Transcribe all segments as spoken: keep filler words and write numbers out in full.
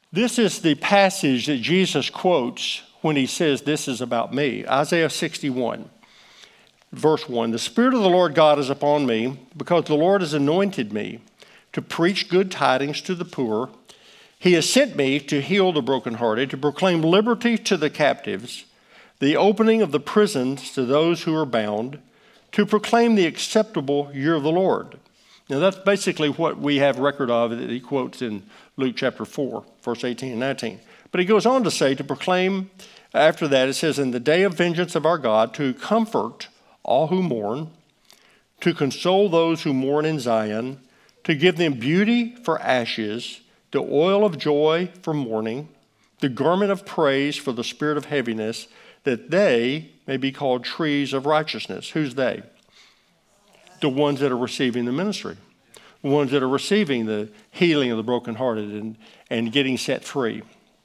This is the passage that Jesus quotes when he says, this is about me. Isaiah sixty-one, verse one. The Spirit of the Lord God is upon me, because the Lord has anointed me to preach good tidings to the poor. He has sent me to heal the brokenhearted, to proclaim liberty to the captives, the opening of the prisons to those who are bound, to proclaim the acceptable year of the Lord. Now that's basically what we have record of that he quotes in Luke chapter four, verse eighteen and nineteen. But he goes on to say, to proclaim, after that, it says, in the day of vengeance of our God, to comfort all who mourn, to console those who mourn in Zion, to give them beauty for ashes, the oil of joy for mourning, the garment of praise for the spirit of heaviness, that they may be called trees of righteousness. Who's they? The ones that are receiving the ministry, the ones that are receiving the healing of the brokenhearted and, and getting set free.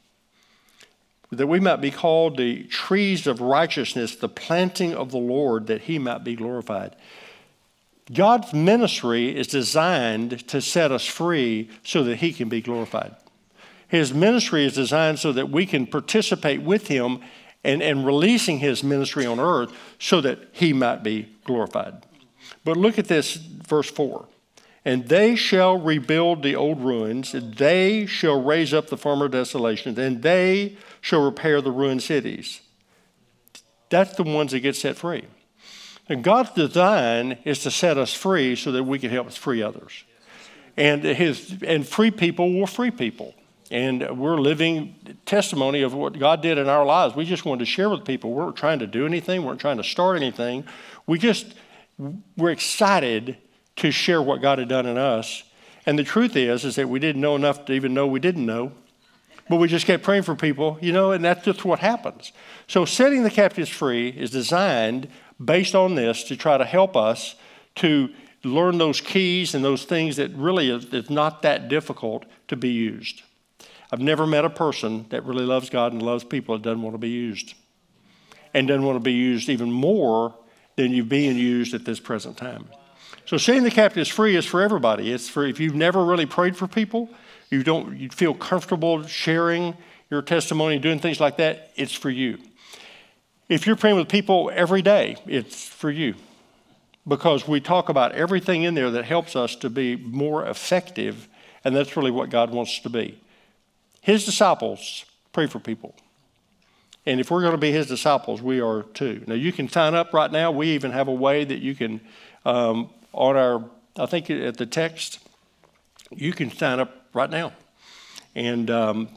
That we might be called the trees of righteousness, the planting of the Lord, that he might be glorified. God's ministry is designed to set us free so that he can be glorified. His ministry is designed so that we can participate with him and, and releasing his ministry on earth so that he might be glorified. But look at this, verse four. And they shall rebuild the old ruins, and they shall raise up the former desolations, and they shall repair the ruined cities. That's the ones that get set free. And God's design is to set us free so that we can help us free others. And his and free people will free people. And we're living testimony of what God did in our lives. We just wanted to share with people. We weren't trying to do anything. We weren't trying to start anything. We just, we're excited to share what God had done in us. And the truth is, is that we didn't know enough to even know we didn't know. But we just kept praying for people, you know, and that's just what happens. So setting the captives free is designed based on this to try to help us to learn those keys and those things that really is, is not that difficult to be used. I've never met a person that really loves God and loves people that doesn't want to be used. And doesn't want to be used even more than you're being used at this present time. So setting the captives free is for everybody. It's for if you've never really prayed for people, you don't you feel comfortable sharing your testimony, doing things like that, it's for you. If you're praying with people every day, it's for you. Because we talk about everything in there that helps us to be more effective, and that's really what God wants us to be. His disciples pray for people. And if we're going to be his disciples, we are too. Now, you can sign up right now. We even have a way that you can, um, on our, I think at the text, you can sign up right now. And um,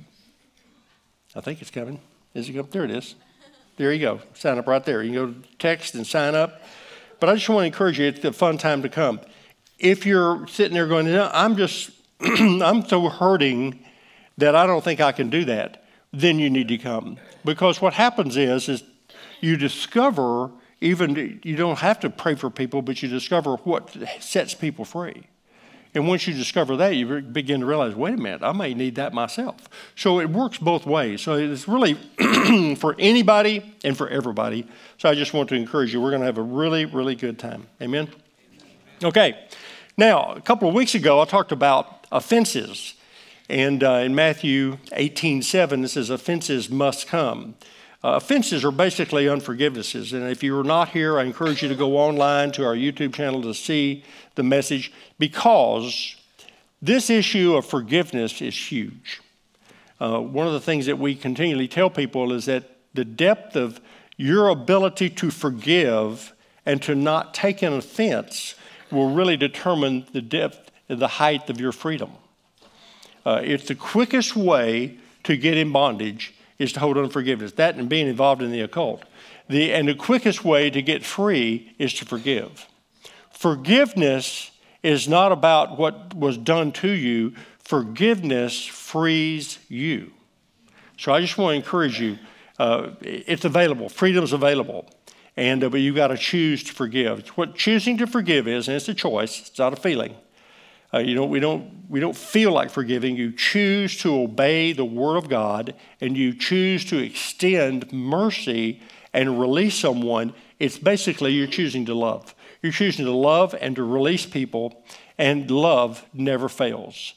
I think it's coming. Is it coming? There it is. There you go. Sign up right there. You can go to text and sign up. But I just want to encourage you, it's a fun time to come. If you're sitting there going, no, I'm just, I'm so hurting that I don't think I can do that, then you need to come. Because what happens is, is you discover, even, you don't have to pray for people, but you discover what sets people free. And once you discover that, you begin to realize, wait a minute, I may need that myself. So it works both ways. So it's really for anybody and for everybody. So I just want to encourage you, we're going to have a really, really good time. Amen? Okay. Now, a couple of weeks ago, I talked about offenses. And uh, in Matthew eighteen seven, it says, offenses must come. Uh, offenses are basically unforgivenesses. And if you're not here, I encourage you to go online to our YouTube channel to see the message, because this issue of forgiveness is huge. Uh, one of the things that we continually tell people is that the depth of your ability to forgive and to not take an offense will really determine the depth and the height of your freedom. Uh, it's the quickest way to get in bondage is to hold unforgiveness. That and being involved in the occult. The, and the quickest way to get free is to forgive. Forgiveness is not about what was done to you. Forgiveness frees you. So I just want to encourage you. Uh, it's available. Freedom's available. And uh, but you've got to choose to forgive. What choosing to forgive is, and it's a choice. It's not a feeling. Uh, you know, we don't we don't feel like forgiving. You choose to obey the Word of God, and you choose to extend mercy and release someone. It's basically you're choosing to love. You're choosing to love and to release people, and love never fails.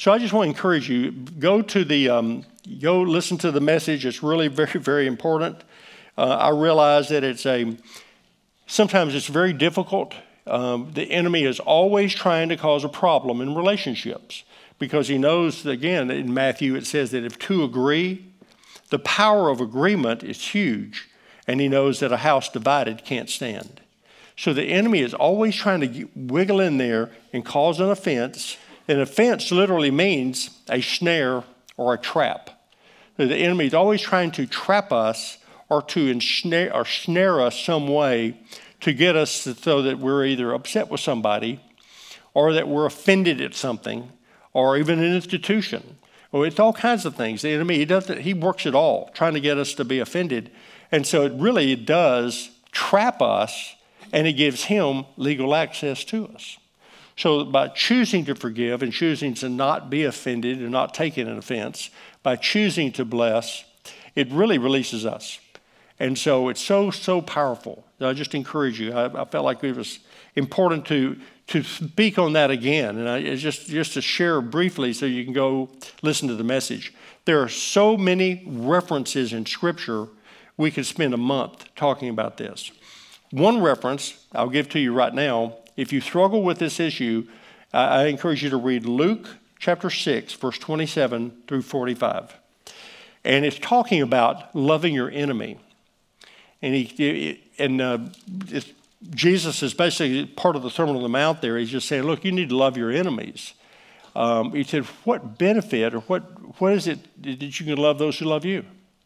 So I just want to encourage you, go to the, um, go listen to the message. It's really very, very important. Uh, I realize that it's a, sometimes it's very difficult. Um, the enemy is always trying to cause a problem in relationships because he knows, again, in Matthew it says that if two agree, the power of agreement is huge, and he knows that a house divided can't stand. So the enemy is always trying to get, wiggle in there and cause an offense. An offense literally means a snare or a trap. So the enemy is always trying to trap us or to ensnare or snare us some way to get us to, so that we're either upset with somebody or that we're offended at something or even an institution. Well, it's all kinds of things. The enemy, he does it, he works it all, trying to get us to be offended. And so it really does trap us, and it gives him legal access to us. So by choosing to forgive and choosing to not be offended and not taking an offense, by choosing to bless, it really releases us. And so it's so, so powerful. I just encourage you. I, I felt like it was important to to speak on that again. And I, it's just, just to share briefly so you can go listen to the message. There are so many references in Scripture, we could spend a month talking about this. One reference I'll give to you right now, if you struggle with this issue, I, I encourage you to read Luke chapter six, verse twenty-seven through forty-five. And it's talking about loving your enemy. And he and uh, it's, Jesus is basically part of the Sermon on the Mount there. He's just saying, look, you need to love your enemies. Um, he said, what benefit or what what is it that you can love those who love you?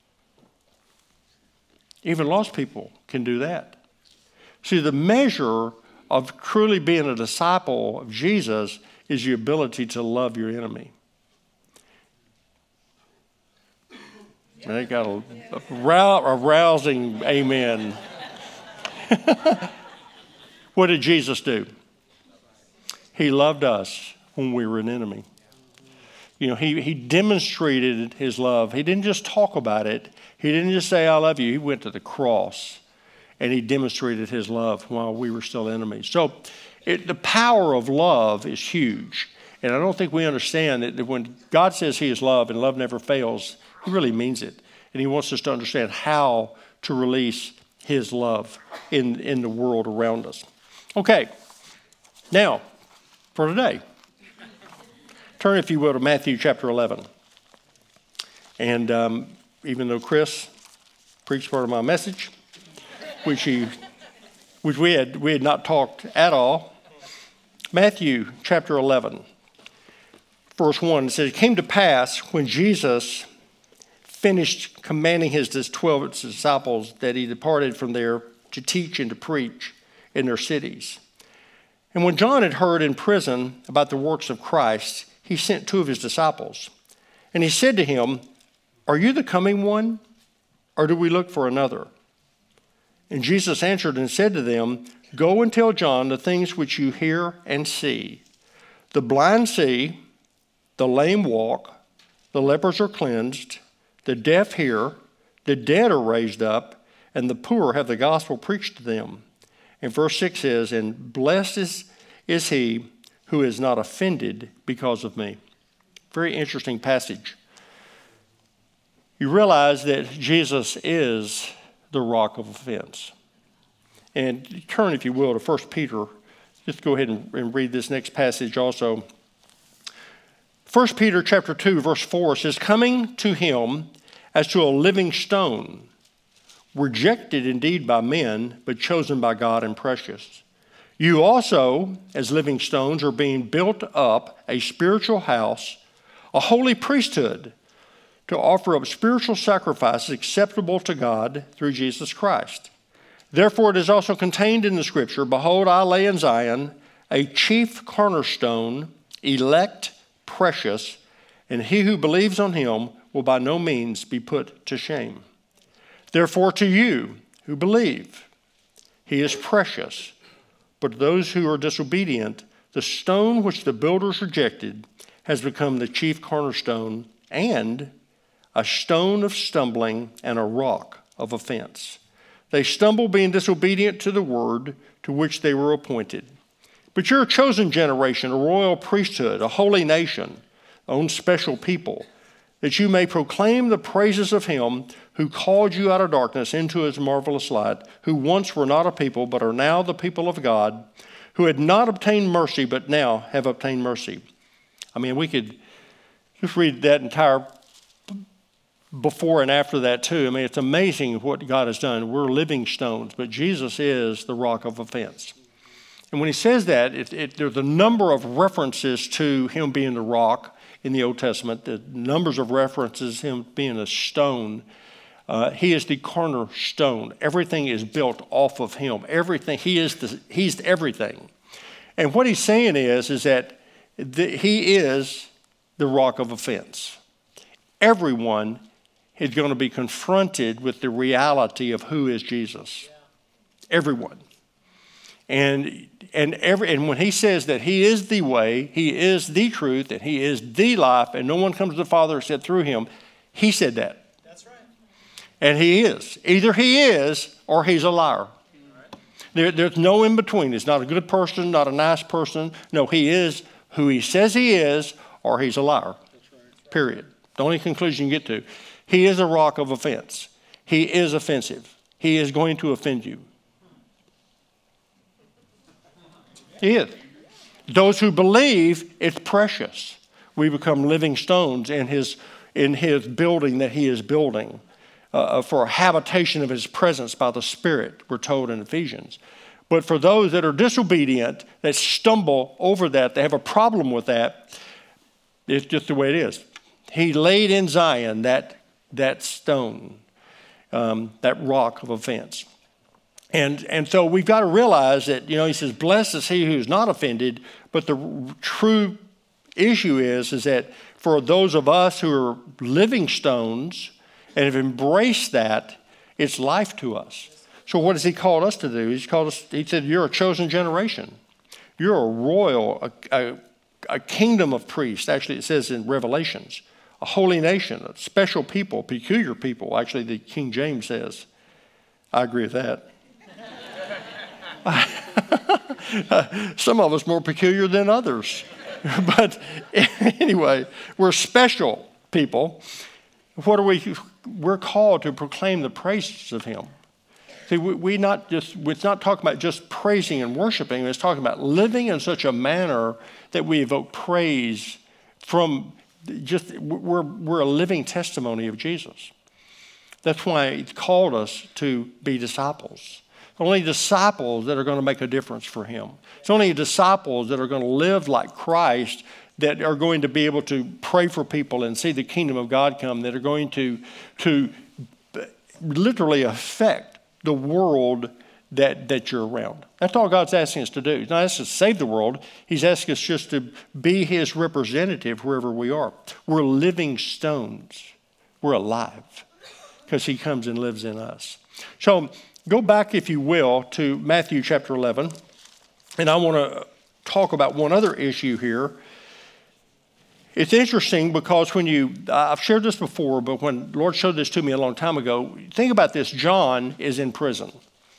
Even lost people can do that. See, the measure of truly being a disciple of Jesus is your ability to love your enemy. And they got a, a, rou- a rousing amen. What did Jesus do? He loved us when we were an enemy. You know, he, he demonstrated his love. He didn't just talk about it. He didn't just say, I love you. He went to the cross and he demonstrated his love while we were still enemies. So it, the power of love is huge. And I don't think we understand that when God says he is love and love never fails, he really means it. And he wants us to understand how to release his love in, in the world around us. Okay, now for today. Turn, if you will, to Matthew chapter eleven. And um, even though Chris preached part of my message, which he, which we had we had not talked at all, Matthew chapter eleven, verse one says, "It came to pass when Jesus finished commanding his twelve disciples that he departed from there to teach and to preach in their cities. And when John had heard in prison about the works of Christ, he sent two of his disciples. And he said to him, 'Are you the coming one, or do we look for another?' And Jesus answered and said to them, 'Go and tell John the things which you hear and see. The blind see, the lame walk, the lepers are cleansed, the deaf hear, the dead are raised up, and the poor have the gospel preached to them.' And verse six says, 'And blessed is, is he who is not offended because of me.'" Very interesting passage. You realize that Jesus is the rock of offense. And turn, if you will, to First Peter. Just go ahead and, and read this next passage also. First Peter chapter two, verse four says, "Coming to him as to a living stone, rejected indeed by men, but chosen by God and precious. You also, as living stones, are being built up a spiritual house, a holy priesthood, to offer up spiritual sacrifices acceptable to God through Jesus Christ. Therefore it is also contained in the Scripture, 'Behold, I lay in Zion a chief cornerstone, elect, precious, and he who believes on him will by no means be put to shame. Therefore to you who believe, he is precious. But to those who are disobedient, the stone which the builders rejected has become the chief cornerstone and a stone of stumbling and a rock of offense. They stumble being disobedient to the word to which they were appointed. But you're a chosen generation, a royal priesthood, a holy nation, own special people, that you may proclaim the praises of him who called you out of darkness into his marvelous light, who once were not a people, but are now the people of God, who had not obtained mercy, but now have obtained mercy. I mean, we could just read that entire before and after that too. I mean, it's amazing what God has done. We're living stones, but Jesus is the rock of offense. And when he says that, it, it, there's a number of references to him being the rock in the Old Testament, the numbers of references him being a stone. Uh, he is the cornerstone. Everything is built off of him. Everything, he is the, he's everything. And what he's saying is, is that the, he is the rock of offense. Everyone is going to be confronted with the reality of who is Jesus. Everyone. And and every and when he says that he is the way, he is the truth, and he is the life, and no one comes to the Father except through him, he said that. That's right. And he is. Either he is or he's a liar. Right. There, there's no in between. He's not a good person, not a nice person. No, he is who he says he is, or he's a liar. That's right. Period. The only conclusion you get to. He is a rock of offense. He is offensive. He is going to offend you. He is. Those who believe, it's precious. We become living stones in his, in his building that he is building uh, for a habitation of his presence by the Spirit, we're told in Ephesians. But for those that are disobedient, that stumble over that, they have a problem with that, it's just the way it is. He laid in Zion that, that stone, um, that rock of offense. And and so we've got to realize that, you know, he says, blessed is he who's not offended. But the true issue is, is that for those of us who are living stones and have embraced that, it's life to us. So what has he called us to do? He's called us, he said, you're a chosen generation. You're a royal, a, a, a kingdom of priests. Actually, it says in Revelations, a holy nation, a special people, peculiar people. Actually, the King James says. I agree with that. Some of us more peculiar than others. But anyway, we're special people. What are we? We're called to proclaim the praises of him. See, we, we not just, it's not talking about just praising and worshiping. It's talking about living in such a manner that we evoke praise from just, we're, we're a living testimony of Jesus. That's why he called us to be disciples. Only disciples that are going to make a difference for him. It's only disciples that are going to live like Christ that are going to be able to pray for people and see the kingdom of God come, that are going to, to literally affect the world that, that you're around. That's all God's asking us to do. He's not asking us to save the world. He's asking us just to be his representative wherever we are. We're living stones. We're alive because he comes and lives in us. So go back, if you will, to Matthew chapter eleven. And I want to talk about one other issue here. It's interesting because when you, I've shared this before, but when the Lord showed this to me a long time ago, think about this. John is in prison.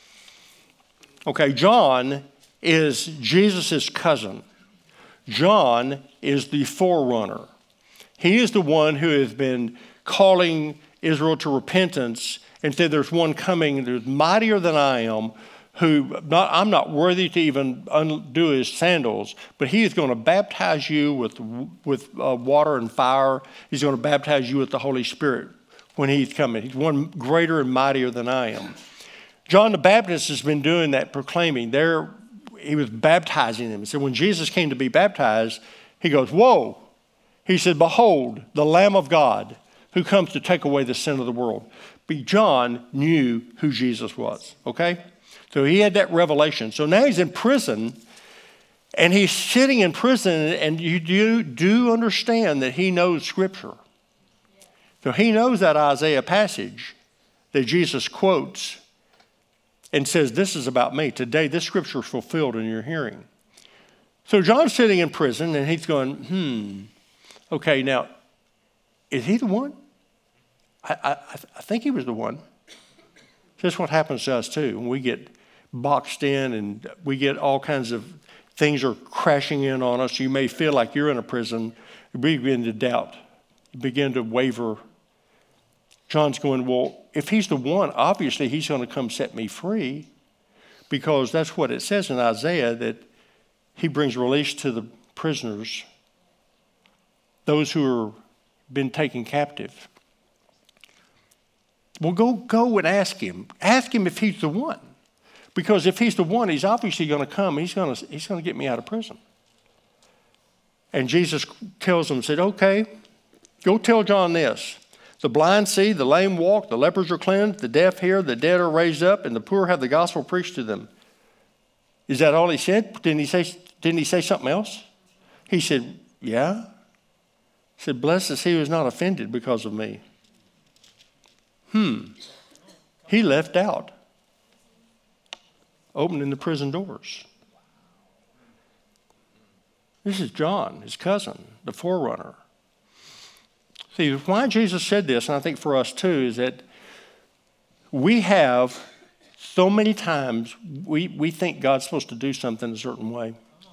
Okay, John is Jesus' cousin. John is the forerunner. He is the one who has been calling Israel to repentance and said, there's one coming that's mightier than I am, who not, I'm not worthy to even undo his sandals, but he is going to baptize you with, with uh, water and fire. He's going to baptize you with the Holy Spirit when he's coming. He's one greater and mightier than I am. John the Baptist has been doing that, proclaiming. There, he was baptizing them. So when Jesus came to be baptized, he goes, whoa. He said, behold, the Lamb of God who comes to take away the sin of the world. But John knew who Jesus was, okay? So he had that revelation. So now he's in prison, and he's sitting in prison, and you do, do understand that he knows Scripture. So he knows that Isaiah passage that Jesus quotes and says, this is about me. Today, this Scripture is fulfilled in your hearing. So John's sitting in prison, and he's going, hmm, okay, now, is he the one? I, I, I think he was the one. That's what happens to us too. When we get boxed in and we get all kinds of things are crashing in on us. You may feel like you're in a prison, We begin to doubt, begin to waver. John's going, well, if he's the one, obviously he's going to come set me free, because that's what it says in Isaiah, that he brings release to the prisoners, those who have been taken captive. Well, go, go and ask him. Ask him if he's the one. Because if he's the one, he's obviously going to come. He's going to, he's going to get me out of prison. And Jesus tells them, said, okay, go tell John this. The blind see, the lame walk, the lepers are cleansed, the deaf hear, the dead are raised up, and the poor have the gospel preached to them. Is that all he said? Didn't he say, didn't he say something else? He said, yeah. He said, blessed is he who is not offended because of me. Hmm. He left out opening the prison doors. This is John, his cousin, the forerunner. See, why Jesus said this, and I think for us too, is that we have so many times we, we think God's supposed to do something a certain way.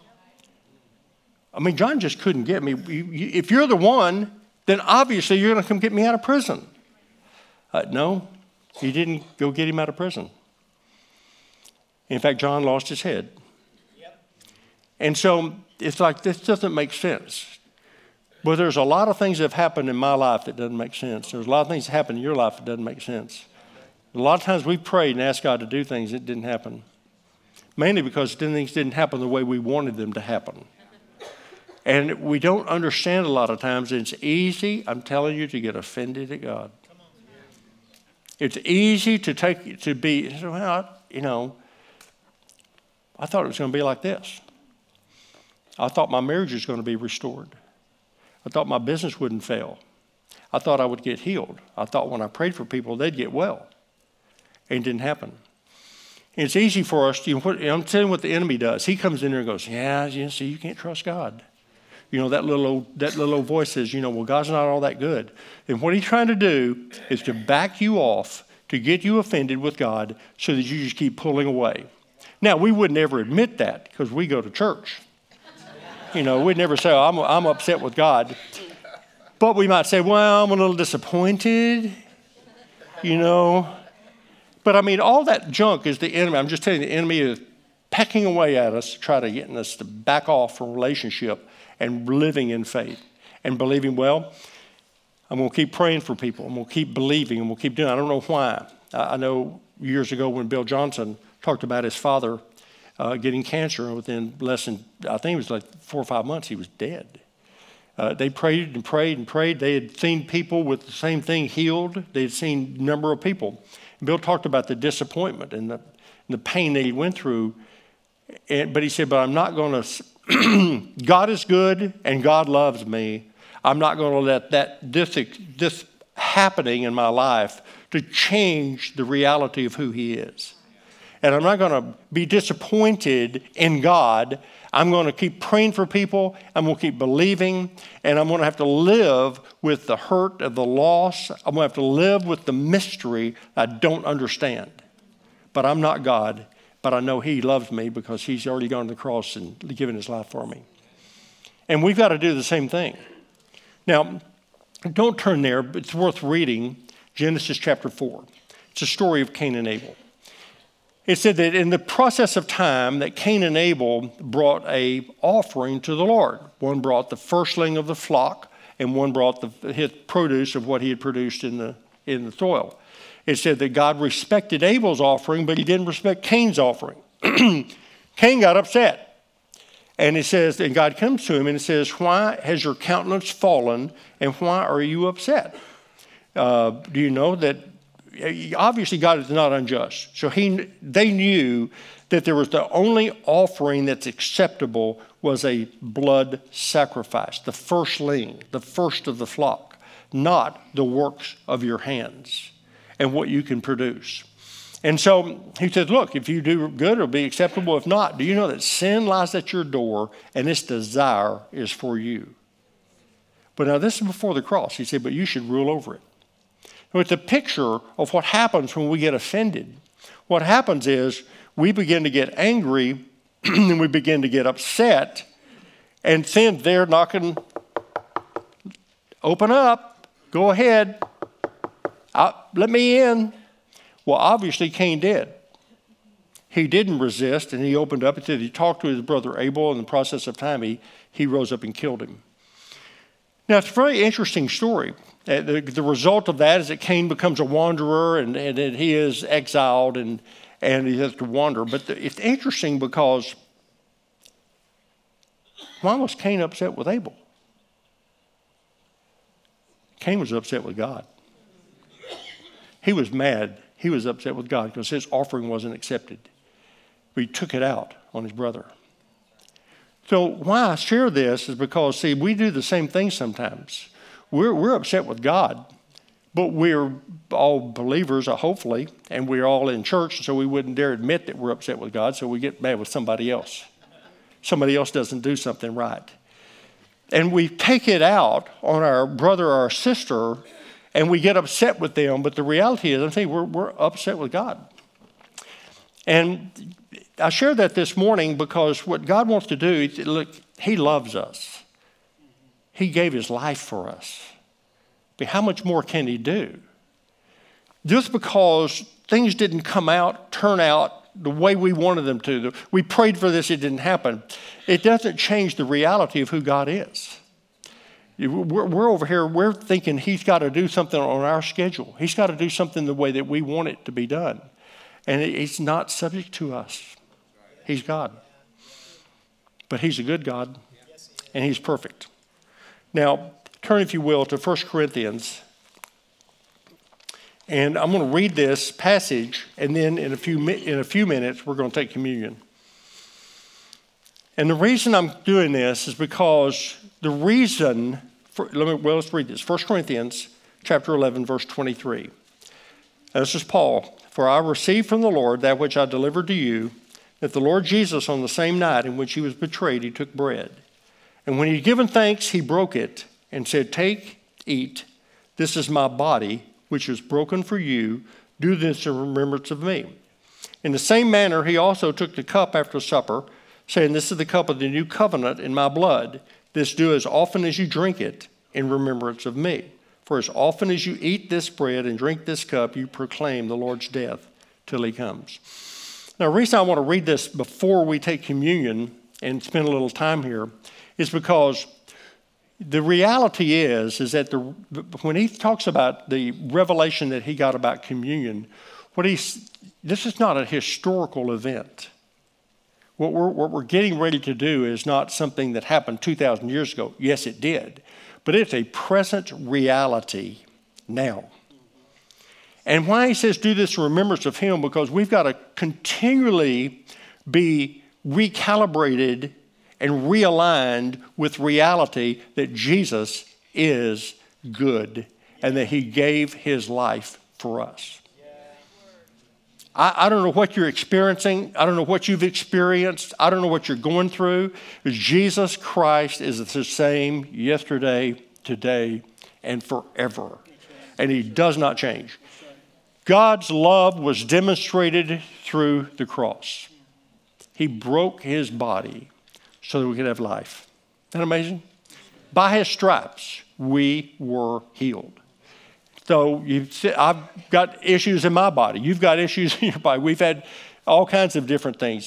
I mean, John just couldn't get me. If you're the one, then obviously you're going to come get me out of prison. Uh, no, he didn't go get him out of prison. In fact, John lost his head. Yep. And so it's like, this doesn't make sense. Well, there's a lot of things that have happened in my life that doesn't make sense. There's a lot of things that happen in your life that doesn't make sense. A lot of times we prayed and asked God to do things that didn't happen. Mainly because things didn't happen the way we wanted them to happen. And we don't understand a lot of times. It's easy, I'm telling you, to get offended at God. It's easy to take, to be, well, you know, I thought it was going to be like this. I thought my marriage was going to be restored. I thought my business wouldn't fail. I thought I would get healed. I thought when I prayed for people, they'd get well. And it didn't happen. And it's easy for us, you know, I'm telling you what the enemy does. He comes in there and goes, yeah, you see, you can't trust God. You know, that little old, that little old voice says, you know, well, God's not all that good. And what he's trying to do is to back you off, to get you offended with God so that you just keep pulling away. Now, we would never admit that because we go to church. You know, we'd never say, oh, I'm, I'm upset with God. But we might say, well, I'm a little disappointed, you know. But, I mean, all that junk is the enemy. I'm just telling you, the enemy is pecking away at us to try to get us to back off from relationship and living in faith and believing, well, I'm going to keep praying for people. I'm going to keep believing and we'll keep doing it. I don't know why. I know years ago when Bill Johnson talked about his father uh, getting cancer, and within less than, I think it was like four or five months, he was dead. Uh, they prayed and prayed and prayed. They had seen people with the same thing healed. They had seen a number of people. And Bill talked about the disappointment and the, and the pain that he went through. And, but he said, but I'm not going to, God is good and God loves me. I'm not going to let that this, this happening in my life to change the reality of who he is. And I'm not going to be disappointed in God. I'm going to keep praying for people. I'm going to keep believing. And I'm going to have to live with the hurt of the loss. I'm going to have to live with the mystery I don't understand. But I'm not God. But I know he loves me because he's already gone to the cross and given his life for me. And we've got to do the same thing. Now, don't turn there, but it's worth reading Genesis chapter four. It's a story of Cain and Abel. It said that in the process of time that Cain and Abel brought a offering to the Lord. One brought the firstling of the flock, and one brought the his produce of what he had produced in the in the soil. It said that God respected Abel's offering, but he didn't respect Cain's offering. Cain got upset. And it says, and God comes to him and it says, why has your countenance fallen and why are you upset? Uh, do you know that obviously God is not unjust. So he, they knew that there was the only offering that's acceptable was a blood sacrifice, the firstling, the first of the flock, not the works of your hands and what you can produce. And so he said, look, if you do good, it'll be acceptable. If not, do you know that sin lies at your door and its desire is for you? But now this is before the cross. He said, but you should rule over it. So it's a picture of what happens when we get offended. What happens is we begin to get angry and we begin to get upset. And sin there knocking open up, go ahead, I, let me in. Well, obviously Cain did. He didn't resist, and he opened up. It said he talked to his brother Abel. In the process of time, he, he rose up and killed him. Now, it's a very interesting story. Uh, the, the result of that is that Cain becomes a wanderer, and, and, and he is exiled, and, and he has to wander. But the, it's interesting because why was Cain upset with Abel? Cain was upset with God. He was mad. He was upset with God because his offering wasn't accepted. But he took it out on his brother. So why I share this is because, see, we do the same thing sometimes. We're, we're upset with God, but we're all believers, uh, hopefully, and we're all in church, so we wouldn't dare admit that we're upset with God, so we get mad with somebody else. Somebody else doesn't do something right. And we take it out on our brother or our sister, and we get upset with them, but the reality is, I'm saying we're, we're upset with God. And I share that this morning because what God wants to do, is, look, he loves us. He gave his life for us. But how much more can he do? Just because things didn't come out, turn out the way we wanted them to, we prayed for this, it didn't happen, it doesn't change the reality of who God is. We're, we're over here, we're thinking he's got to do something on our schedule. He's got to do something the way that we want it to be done. And it's not subject to us. He's God. But he's a good God, and he's perfect. Now, turn, if you will, to First Corinthians. And I'm going to read this passage, and then in a few in a few minutes, we're going to take communion. And the reason I'm doing this is because the reason, for, let me, well, let's read this. First Corinthians chapter eleven, verse twenty-three. Now, this is Paul. For I received from the Lord that which I delivered to you, that the Lord Jesus, on the same night in which he was betrayed, he took bread. And when he had given thanks, he broke it and said, take, eat. This is my body, which is broken for you. Do this in remembrance of me. In the same manner, he also took the cup after supper, saying, this is the cup of the new covenant in my blood. This do as often as you drink it in remembrance of me. For as often as you eat this bread and drink this cup, you proclaim the Lord's death till he comes. Now, the reason I want to read this before we take communion and spend a little time here is because the reality is, is that the, when he talks about the revelation that he got about communion, what he's, this is not a historical event. What we're, what we're getting ready to do is not something that happened two thousand years ago. Yes, it did. But it's a present reality now. And why he says do this in remembrance of him, because we've got to continually be recalibrated and realigned with reality that Jesus is good and that he gave his life for us. I, I don't know what you're experiencing. I don't know what you've experienced. I don't know what you're going through. Jesus Christ is the same yesterday, today, and forever. And he does not change. God's love was demonstrated through the cross. He broke his body so that we could have life. Isn't that amazing? By his stripes, we were healed. So you, I've got issues in my body. You've got issues in your body. We've had all kinds of different things.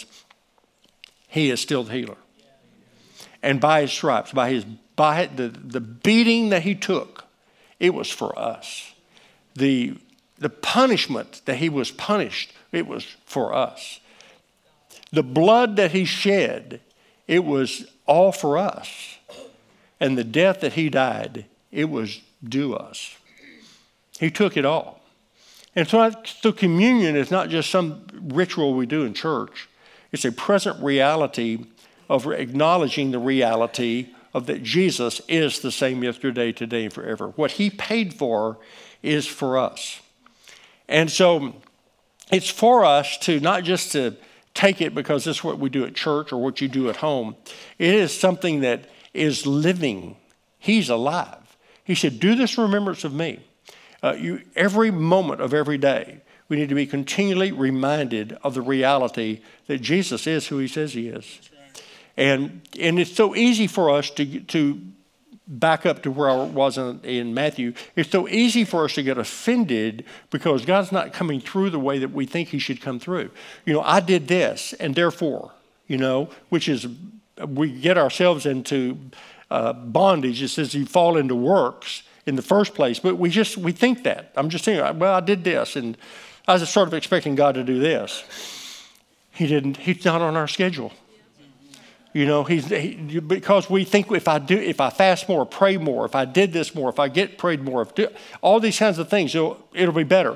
He is still the healer. And by his stripes, by his by the, the beating that he took, it was for us. The, the punishment that he was punished, it was for us. The blood that he shed, it was all for us. And the death that he died, it was due us. He took it all. And so, so communion is not just some ritual we do in church. It's a present reality of acknowledging the reality of that Jesus is the same yesterday, today, and forever. What he paid for is for us. And so it's for us to not just to take it because this is what we do at church or what you do at home. It is something that is living. He's alive. He said, do this in remembrance of me. Uh, you, every moment of every day, we need to be continually reminded of the reality that Jesus is who he says he is. And, and it's so easy for us to, to back up to where I was in, in Matthew, it's so easy for us to get offended because God's not coming through the way that we think he should come through. You know, I did this, and therefore, you know, which is, we get ourselves into uh, bondage. It says you fall into works in the first place, but we just, we think that. I'm just saying, well, I did this, and I was sort of expecting God to do this. He didn't, he's not on our schedule. You know, he's he, because we think if I do, if I fast more, pray more, if I did this more, if I get prayed more, if do, all these kinds of things, it'll, it'll be better.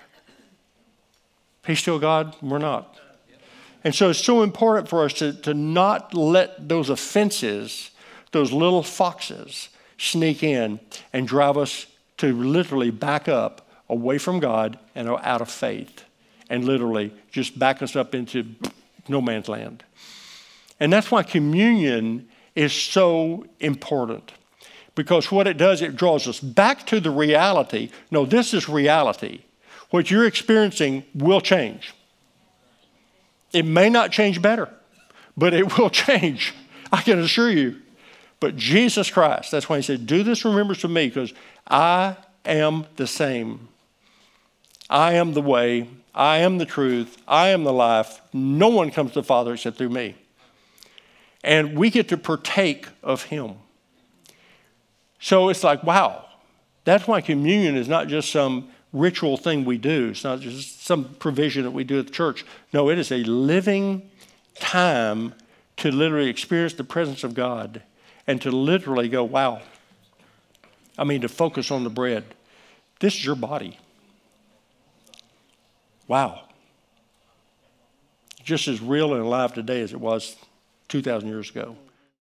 He's still God, we're not. And so it's so important for us to, to not let those offenses, those little foxes, sneak in and drive us to literally back up away from God and out of faith, and literally just back us up into no man's land. And that's why communion is so important, because what it does, it draws us back to the reality. No, this is reality. What you're experiencing will change. It may not change better, but it will change. I can assure you. But Jesus Christ, that's why he said, do this in remembrance of me, because I am the same. I am the way. I am the truth. I am the life. No one comes to the Father except through me. And we get to partake of him. So it's like, wow. That's why communion is not just some ritual thing we do. It's not just some provision that we do at the church. No, it is a living time to literally experience the presence of God and to literally go, wow. I mean, to focus on the bread. This is your body. Wow. Just as real and alive today as it was two thousand years ago.